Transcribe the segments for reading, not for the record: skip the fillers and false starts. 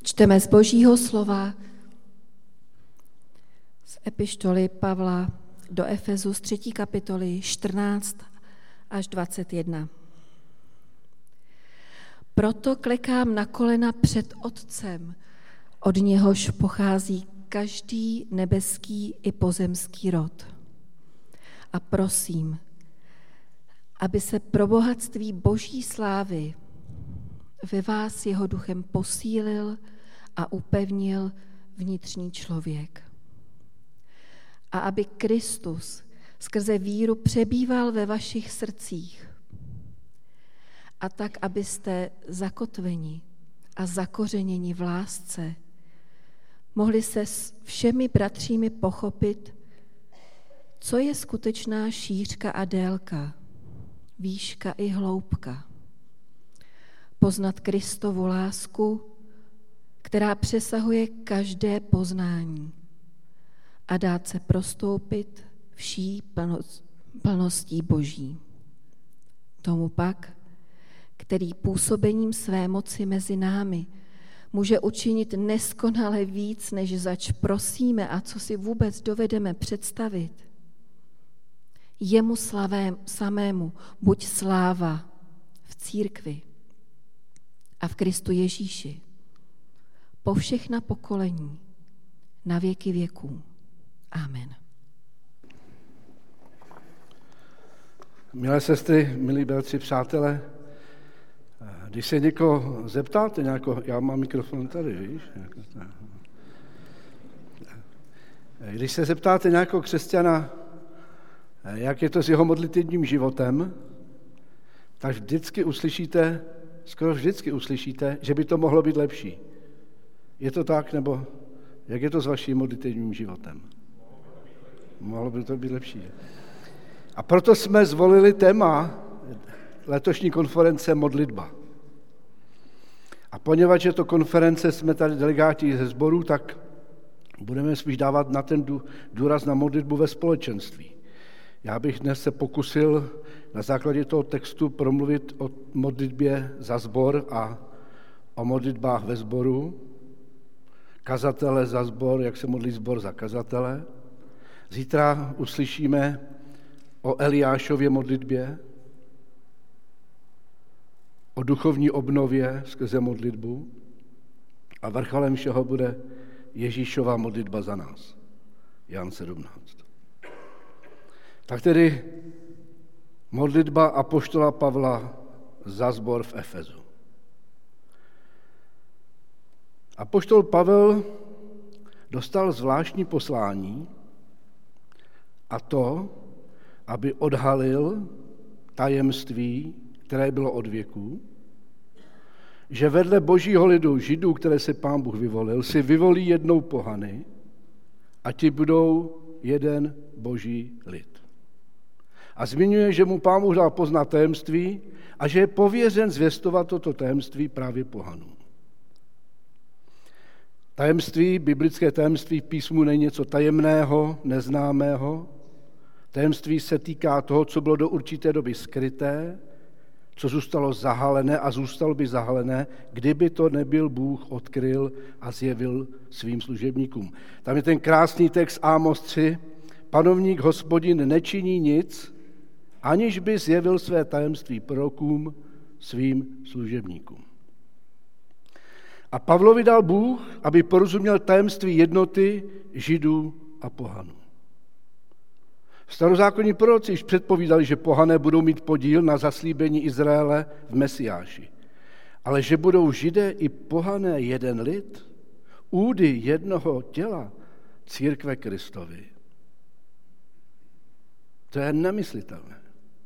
Čteme z Božího slova z epištoly Pavla do Efezu z 3. kapitoly 14 až 21. Proto klekám na kolena před Otcem, od něhož pochází každý nebeský i pozemský rod. A prosím, aby se pro bohatství Boží slávy ve vás jeho duchem posílil a upevnil vnitřní člověk. A aby Kristus skrze víru přebýval ve vašich srdcích. A tak, abyste zakotveni a zakořeněni v lásce mohli se s všemi bratřími pochopit, co je skutečná šířka a délka, výška i hloubka. Poznat Kristovu lásku, která přesahuje každé poznání a dát se prostoupit vší plností Boží. Tomu pak, který působením své moci mezi námi může učinit neskonale víc, než zač prosíme a co si vůbec dovedeme představit. Jemu samému buď sláva v církvi a v Kristu Ježíši po všechna pokolení na věky věků. Amen. Milé sestry, milí bratři, přátelé, když se někoho zeptáte, já mám mikrofon tady, víš? Když se zeptáte nějakého křesťana, jak je to s jeho modlitevním životem, tak skoro vždycky uslyšíte, že by to mohlo být lepší. Je to tak, nebo jak je to s vaším modlitevním životem? Mohlo by to být lepší. A proto jsme zvolili téma letošní konference modlitba. A poněvadž je to konference, jsme tady delegáti ze sboru, tak budeme spíš dávat na ten důraz na modlitbu ve společenství. Já bych dnes se pokusil na základě toho textu promluvit o modlitbě za sbor a o modlitbách ve sboru, kazatele za sbor, jak se modlí sbor za kazatele. Zítra uslyšíme o Eliášově modlitbě, o duchovní obnově skrze modlitbu a vrcholem všeho bude Ježíšova modlitba za nás. Jan 17. Tak tedy modlitba apoštola Pavla za sbor v Efezu. Apoštol Pavel dostal zvláštní poslání a to, aby odhalil tajemství, které bylo od věků, že vedle božího lidu, Židů, které se Pán Bůh vyvolil, si vyvolí jednou pohany a ti budou jeden boží lid. A zmiňuje, že mu Pán Bůh dal poznat tajemství a že je pověřen zvěstovat toto tajemství právě pohanům. Tajemství, biblické tajemství v písmu není něco tajemného, neznámého. Tajemství se týká toho, co bylo do určité doby skryté, co zůstalo zahalené a zůstalo by zahalené, kdyby to nebyl Bůh odkryl a zjevil svým služebníkům. Tam je ten krásný text Ámos 3. Panovník Hospodin nečiní nic, aniž by zjevil své tajemství prorokům, svým služebníkům. A Pavlovi dal Bůh, aby porozuměl tajemství jednoty Židů a pohanů. Starozákonní proroci již předpovídali, že pohané budou mít podíl na zaslíbení Izraele v Mesiáši. Ale že budou Židé i pohané jeden lid, údy jednoho těla, církve Kristovi. To je nemyslitelné.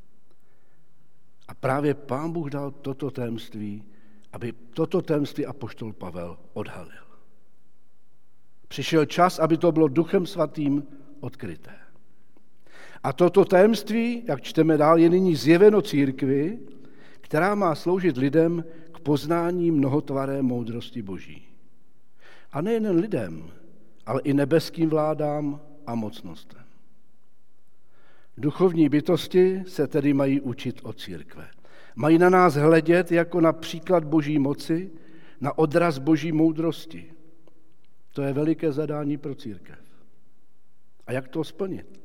A právě Pán Bůh dal toto tajemství, aby toto tajemství apoštol Pavel odhalil. Přišel čas, aby to bylo Duchem Svatým odkryté. A toto tajemství, jak čteme dál, je nyní zjeveno církvi, která má sloužit lidem k poznání mnohotvaré moudrosti Boží. A nejen lidem, ale i nebeským vládám a mocnostem. Duchovní bytosti se tedy mají učit od církve. Mají na nás hledět jako na příklad Boží moci, na odraz boží moudrosti. To je veliké zadání pro církev. A jak to splnit?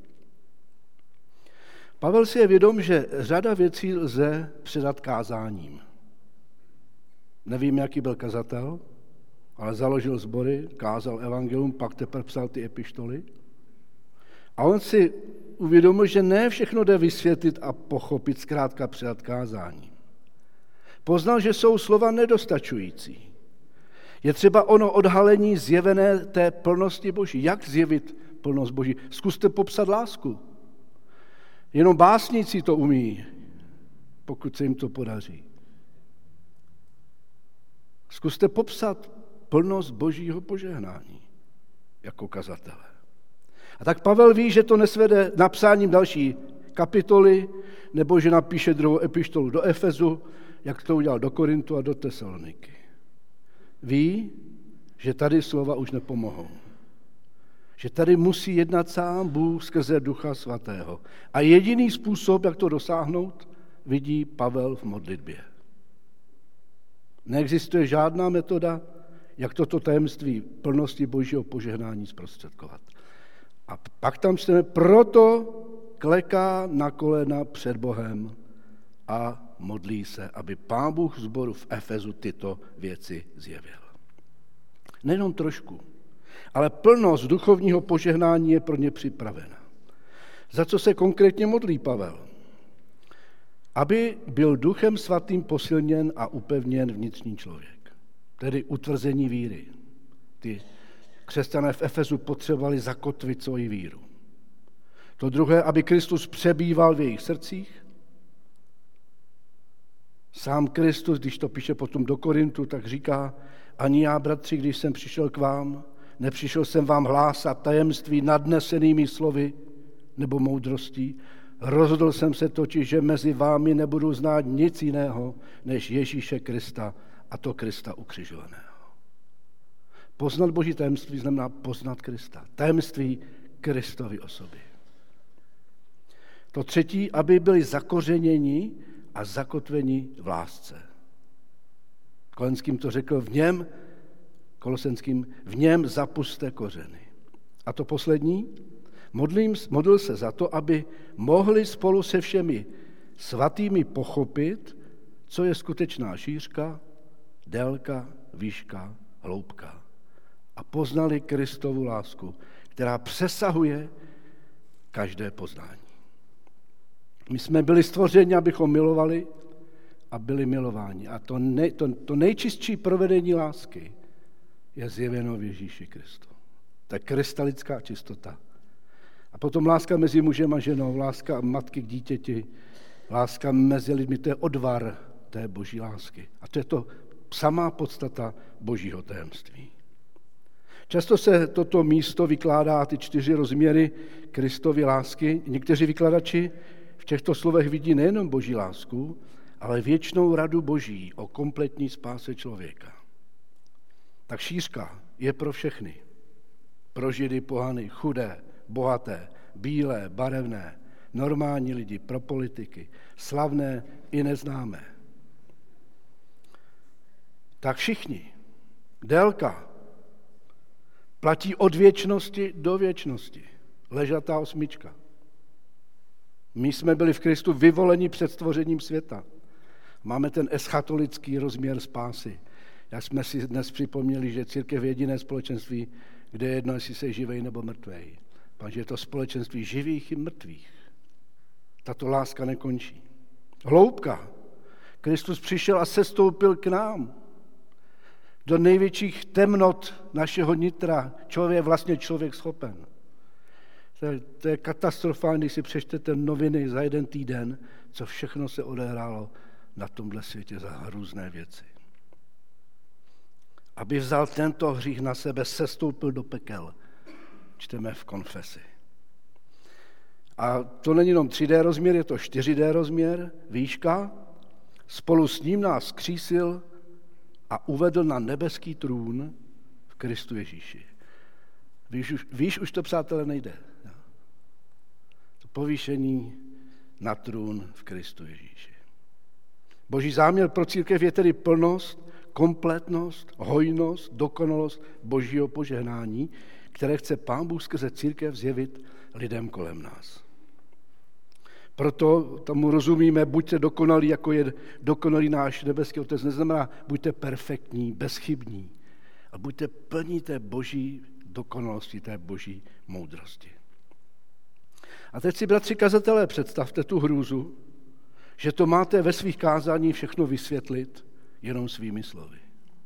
Pavel si je vědom, že řada věcí lze předat kázáním. Nevím, jaký byl kazatel, ale založil sbory, kázal evangelium, pak teprve psal ty epištoly. A on si uvědomil, že ne všechno jde vysvětlit a pochopit, zkrátka předat kázáním. Poznal, že jsou slova nedostačující. Je třeba ono odhalení zjevené té plnosti Boží. Jak zjevit plnost Boží? Zkuste popsat lásku. Jenom básníci to umí, pokud se jim to podaří. Zkuste popsat plnost Božího požehnání jako kazatele. A tak Pavel ví, že to nesvede napsáním další kapitoly, nebo že napíše druhou epištolu do Efezu, jak to udělal do Korintu a do Tesaloniky. Ví, že tady slova už nepomohou. Že tady musí jednat sám Bůh skrze Ducha Svatého. A jediný způsob, jak to dosáhnout, vidí Pavel v modlitbě. Neexistuje žádná metoda, jak toto tajemství plnosti Božího požehnání zprostředkovat. A pak tam čteme, proto kleká na kolena před Bohem a modlí se, aby Pán Bůh sboru v Efezu tyto věci zjevil. Nejenom trošku, ale plnost duchovního požehnání je pro ně připravena. Za co se konkrétně modlí Pavel? Aby byl Duchem Svatým posilněn a upevněn vnitřní člověk, tedy utvrzení víry. Ty křesťané v Efezu potřebovali zakotvit svoji víru. To druhé, aby Kristus přebýval v jejich srdcích. Sám Kristus, když to píše potom do Korintu, tak říká, ani já, bratři, když jsem přišel k vám, nepřišel jsem vám hlásat tajemství nadnesenými slovy nebo moudrostí. Rozhodl jsem se totiž, že mezi vámi nebudu znát nic jiného, než Ježíše Krista, a to Krista ukřižovaného. Poznat Boží tajemství znamená poznat Krista. Tajemství Kristovy osoby. To třetí, aby byli zakořeněni a zakotveni v lásce. Kolenským to řekl, Kolosenským, v něm zapuste kořeny. A to poslední, modlil se za to, aby mohli spolu se všemi svatými pochopit, co je skutečná šířka, délka, výška, hloubka. A poznali Kristovu lásku, která přesahuje každé poznání. My jsme byli stvořeni, abychom milovali a byli milováni. A to nejčistší provedení lásky je zjeveno v Ježíši Kristu. To je krystalická čistota. A potom láska mezi mužem a ženou, láska matky k dítěti, láska mezi lidmi, to je odvar té boží lásky. A to je to samá podstata božího tajemství. Často se toto místo vykládá, ty 4 rozměry Kristovy lásky. Někteří vykladači v těchto slovech vidí nejenom boží lásku, ale věčnou radu boží o kompletní spáse člověka. Tak šířka je pro všechny. Pro Židy, pohany, chudé, bohaté, bílé, barevné, normální lidi, pro politiky, slavné i neznámé. Tak všichni. Délka platí od věčnosti do věčnosti. Ležatá 8. My jsme byli v Kristu vyvoleni před stvořením světa. Máme ten eschatologický rozměr spásy. Jak jsme si dnes připomněli, že církev je jediné společenství, kde je jedno, jestli jsi živej nebo mrtvej. Protože je to společenství živých i mrtvých. Tato láska nekončí. Hloubka. Kristus přišel a sestoupil k nám. Do největších temnot našeho nitra. Je vlastně člověk schopen. To je katastrofální, když si přečtete noviny za jeden týden, co všechno se odehrálo na tomhle světě za hrůzné věci. Aby vzal tento hřích na sebe, sestoupil do pekel. Čteme v konfesi. A to není jenom 3D rozměr, je to 4D rozměr, výška. Spolu s ním nás skřísil a uvedl na nebeský trůn v Kristu Ježíši. Víš, už to, přátelé, nejde. To povýšení na trůn v Kristu Ježíši. Boží záměr pro církev je tedy plnost, kompletnost, hojnost, dokonalost Božího požehnání, které chce Pán Bůh skrze církev zjevit lidem kolem nás. Proto tomu rozumíme, buďte dokonalí, jako je dokonalý náš nebeský Otec. Neznamená, buďte perfektní, bezchybní, ale buďte plní té Boží dokonalosti, té Boží moudrosti. A teď si, bratři kazatelé, představte tu hrůzu, že to máte ve svých kázání všechno vysvětlit jenom svými slovy.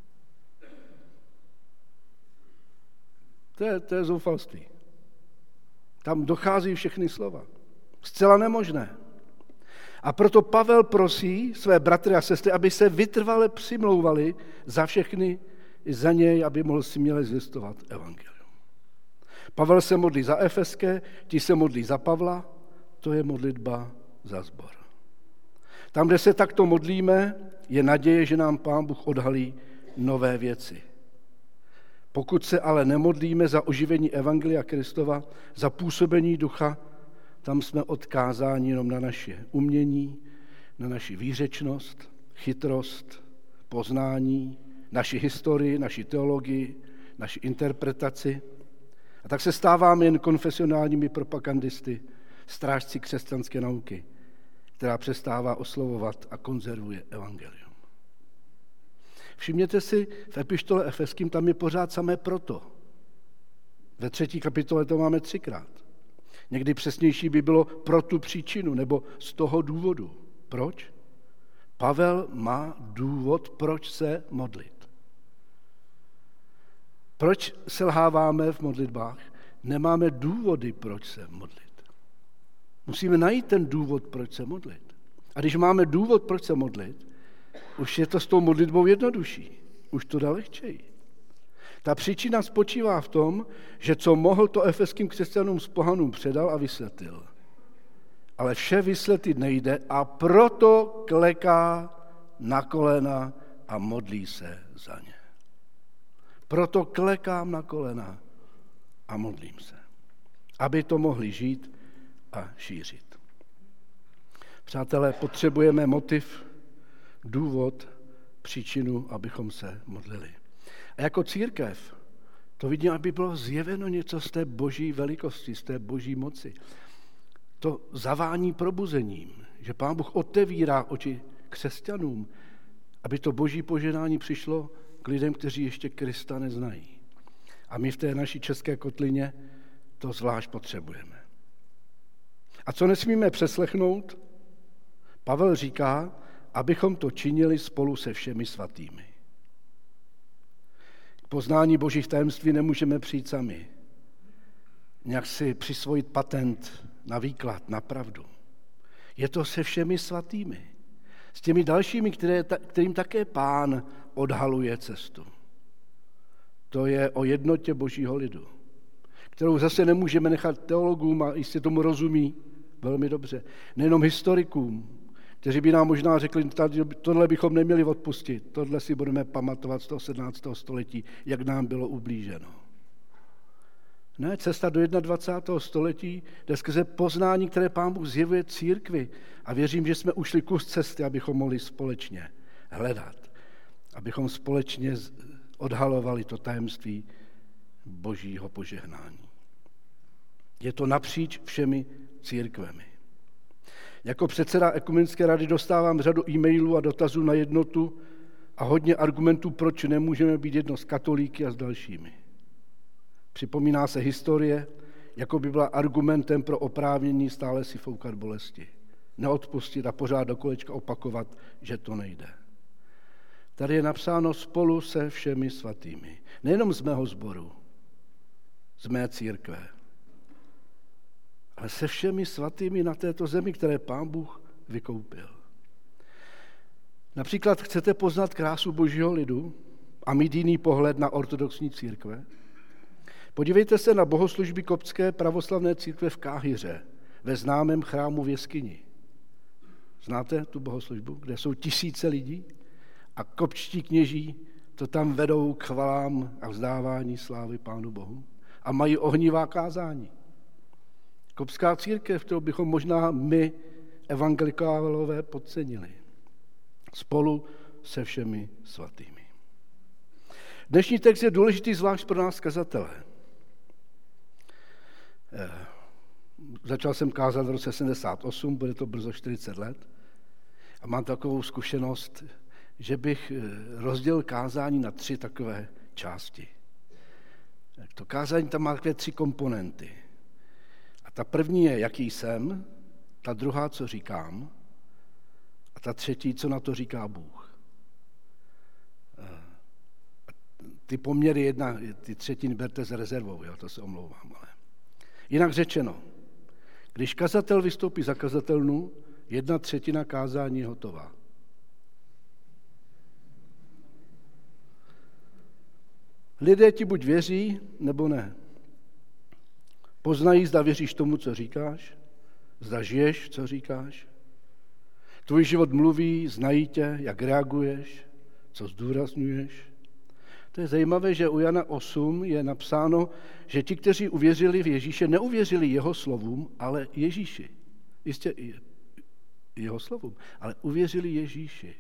To je zoufalství. Tam dochází všechny slova. Zcela nemožné. A proto Pavel prosí své bratry a sestry, aby se vytrvale přimlouvali za všechny i za něj, aby mohl směle zvěstovat evangelium. Pavel se modlí za Efeské, ti se modlí za Pavla, to je modlitba za sbor. Tam, kde se takto modlíme, je naděje, že nám Pán Bůh odhalí nové věci. Pokud se ale nemodlíme za oživení evangelia Kristova, za působení ducha, tam jsme odkázáni jenom na naše umění, na naši výřečnost, chytrost, poznání, naši historii, naši teologii, naši interpretaci. A tak se stáváme jen konfesionálními propagandisty, strážci křesťanské nauky, která přestává oslovovat a konzervuje evangelium. Všimněte si, v epištole Efeským tam je pořád samé proto. Ve 3. kapitole to máme 3krát. Někdy přesnější by bylo pro tu příčinu, nebo z toho důvodu. Proč? Pavel má důvod, proč se modlit. Proč selháváme v modlitbách? Nemáme důvody, proč se modlit. Musíme najít ten důvod, proč se modlit. A když máme důvod, proč se modlit, už je to s tou modlitbou jednodušší. Už to dá lehčeji. Ta příčina spočívá v tom, že co mohl, to efeským křesťanům z pohanům předal a vysvětlil. Ale vše vysvětlit nejde a proto kleká na kolena a modlí se za ně. Proto klekám na kolena a modlím se, aby to mohli žít a šířit. Přátelé, potřebujeme motiv, důvod, příčinu, abychom se modlili. A jako církev to vidím, aby bylo zjeveno něco z té boží velikosti, z té boží moci. To zavání probuzením, že Pán Bůh otevírá oči křesťanům, aby to boží požehnání přišlo k lidem, kteří ještě Krista neznají. A my v té naší české kotlině to zvlášť potřebujeme. A co nesmíme přeslechnout? Pavel říká, abychom to činili spolu se všemi svatými. K poznání božích tajemství nemůžeme přijít sami. Nějak si přisvojit patent na výklad, na pravdu. Je to se všemi svatými. S těmi dalšími, kterým také Pán odhaluje cestu. To je o jednotě božího lidu, kterou zase nemůžeme nechat teologům, a jistě tomu rozumí velmi dobře, nejenom historikům, kteří by nám možná řekli, tohle bychom neměli odpustit, tohle si budeme pamatovat z toho 17. století, jak nám bylo ublíženo. Ne, cesta do 21. století jde skrze poznání, které Pán Bůh zjevuje církvi. A věřím, že jsme ušli kus cesty, abychom mohli společně hledat, abychom společně odhalovali to tajemství božího požehnání. Je to napříč všemi církvemi. Jako předseda Ekumenické rady dostávám řadu e-mailů a dotazů na jednotu a hodně argumentů, proč nemůžeme být jedno s katolíky a s dalšími. Připomíná se historie, jako by byla argumentem pro oprávnění stále si foukat bolesti. Neodpustit a pořád do kolečka opakovat, že to nejde. Tady je napsáno spolu se všemi svatými. Nejenom z mého sboru, z mé církve, ale se všemi svatými na této zemi, které Pán Bůh vykoupil. Například chcete poznat krásu božího lidu a mít jiný pohled na ortodoxní církve? Podívejte se na bohoslužby koptské pravoslavné církve v Káhiře, ve známém chrámu v jeskyni. Znáte tu bohoslužbu, kde jsou tisíce lidí a koptští kněží to tam vedou k chvalám a vzdávání slávy Pánu Bohu a mají ohnivá kázání. Koptská církev, kterou bychom možná my, evangelikálové, podcenili. Spolu se všemi svatými. Dnešní text je důležitý zvlášť pro nás kazatele. Začal jsem kázat v roce 78, bude to brzo 40 let. A mám takovou zkušenost, že bych rozdělil kázání na 3 takové části. To kázání tam má takové 3 komponenty. A ta první je, jaký jsem, ta druhá, co říkám, a ta třetí, co na to říká Bůh. Ty poměry ty třetiny berte s rezervou, jo, to se omlouvám. Ale. Jinak řečeno, když kazatel vystoupí za kazatelnu, 1/3 kázání je hotová. Lidé ti buď věří, nebo ne. Poznají, zda věříš tomu, co říkáš, zda žiješ, co říkáš. Tvůj život mluví, znají tě, jak reaguješ, co zdůrazňuješ. To je zajímavé, že u Jana 8 je napsáno, že ti, kteří uvěřili v Ježíše, neuvěřili jeho slovům, ale Ježíši. Jistě i jeho slovům, ale uvěřili Ježíši.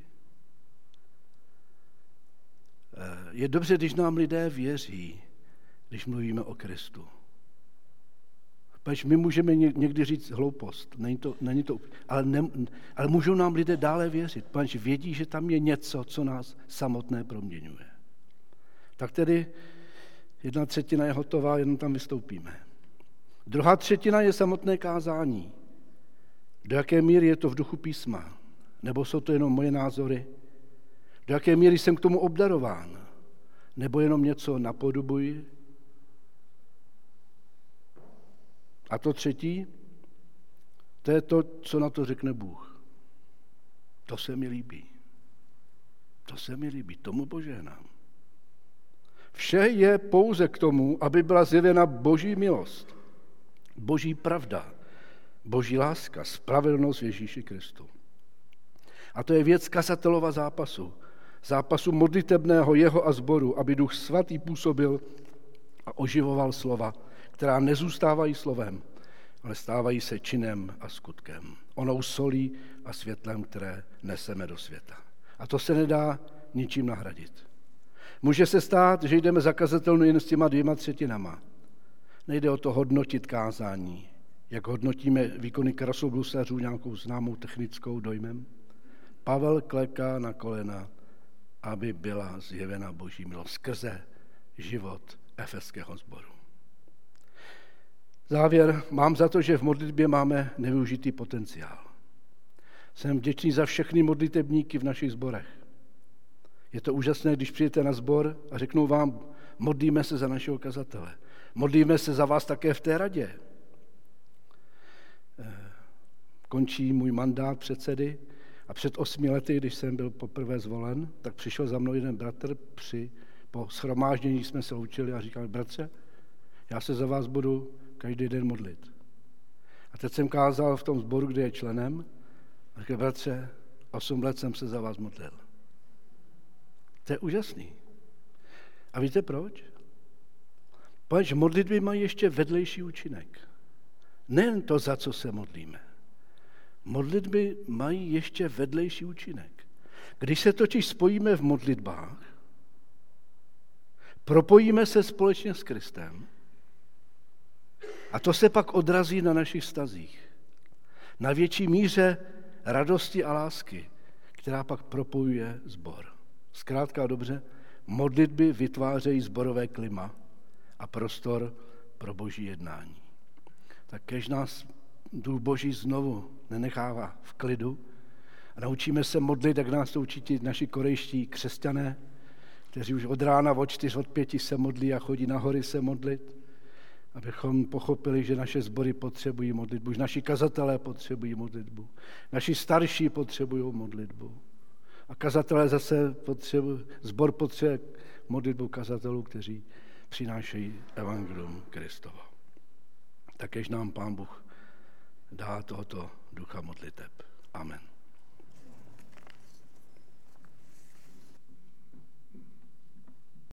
Je dobře, když nám lidé věří, když mluvíme o Kristu. Protože my můžeme někdy říct hloupost, není to ale můžou nám lidé dále věřit, protože vědí, že tam je něco, co nás samotné proměňuje. Tak tedy 1/3 je hotová, jenom tam vystoupíme. 2/3 je samotné kázání. Do jaké míry je to v duchu písma? Nebo jsou to jenom moje názory? Do jaké míry jsem k tomu obdarován? Nebo jenom něco napodobuji? A to 3, to je to, co na to řekne Bůh. To se mi líbí. To se mi líbí, tomu požehnám. Vše je pouze k tomu, aby byla zjevena Boží milost, Boží pravda, Boží láska, spravedlnost v Ježíši Kristu. A to je věc kazatelova zápasu modlitebného jeho a sboru, aby Duch Svatý působil a oživoval slova, která nezůstávají slovem, ale stávají se činem a skutkem. Onou solí a světlem, které neseme do světa. A to se nedá ničím nahradit. Může se stát, že jdeme za kazatelnu jen s těma 2/3. Nejde o to hodnotit kázání, jak hodnotíme výkony krasoblusařů nějakou známou technickou dojmem. Pavel kleká na kolena, aby byla zjevena Boží milost skrze život efeského sboru. Závěr. Mám za to, že v modlitbě máme nevyužitý potenciál. Jsem vděčný za všechny modlitebníky v našich sborech. Je to úžasné, když přijdete na sbor a řeknou vám, modlíme se za našeho kazatele. Modlíme se za vás také v té radě. Končí můj mandát předsedy a před 8 lety, když jsem byl poprvé zvolen, tak přišel za mnou jeden bratr po shromáždění jsme se učili a říkal, bratře, já se za vás budu každý den modlit. A teď jsem kázal v tom sboru, kde je členem, a říkal, bratře, 8 let jsem se za vás modlil. To je úžasný. A víte proč? Protože modlitby mají ještě vedlejší účinek. Nejen to, za co se modlíme. Modlitby mají ještě vedlejší účinek. Když se totiž spojíme v modlitbách, propojíme se společně s Kristem a to se pak odrazí na našich vztazích. Na větší míře radosti a lásky, která pak propojuje sbor. Zkrátka a dobře, modlitby vytvářejí sborové klima a prostor pro Boží jednání. Tak kež nás Duch Boží znovu nenechává v klidu a naučíme se modlit, jak nás to učí naši korejští křesťané, kteří už od rána od 4, od 5 se modlí a chodí na hory se modlit, abychom pochopili, že naše sbory potřebují modlitbu, že naši kazatelé potřebují modlitbu, naši starší potřebují modlitbu. A kazatelé zase sbor potřebuje modlitbu kazatelů, kteří přinášejí evangelium Kristovo. Takéž nám Pán Bůh dá tohoto ducha modliteb. Amen.